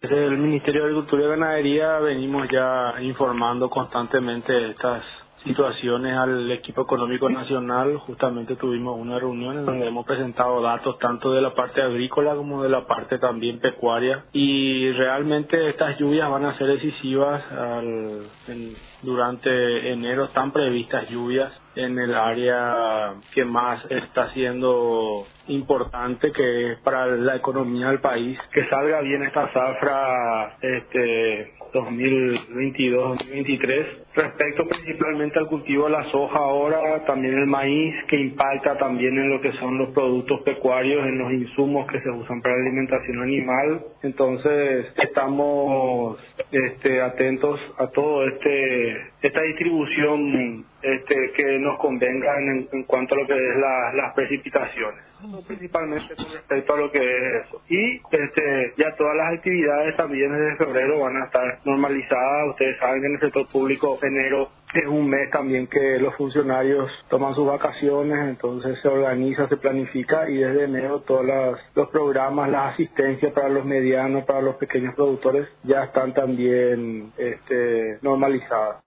Desde el Ministerio de Agricultura y Ganadería venimos ya informando constantemente de estas situaciones al equipo económico nacional. Justamente tuvimos una reunión en donde hemos presentado datos tanto de la parte agrícola como de la parte también pecuaria, y realmente estas lluvias van a ser decisivas durante enero. Están previstas lluvias en el área que más está siendo importante, que es para la economía del país, que salga bien esta zafra 2022-2023. Respecto principalmente al cultivo de la soja ahora, también el maíz, que impacta también en lo que son los productos pecuarios, en los insumos que se usan para la alimentación animal. Entonces estamos atentos a todo esta distribución que nos convenga en cuanto a lo que es las precipitaciones. Principalmente con respecto a lo que es eso. Y ya todas las actividades también desde febrero van a estar normalizadas. Ustedes saben que en el sector público enero es un mes también que los funcionarios toman sus vacaciones, entonces se organiza, se planifica, y desde enero todos los programas, las asistencias para los medianos, para los pequeños productores ya están también normalizadas.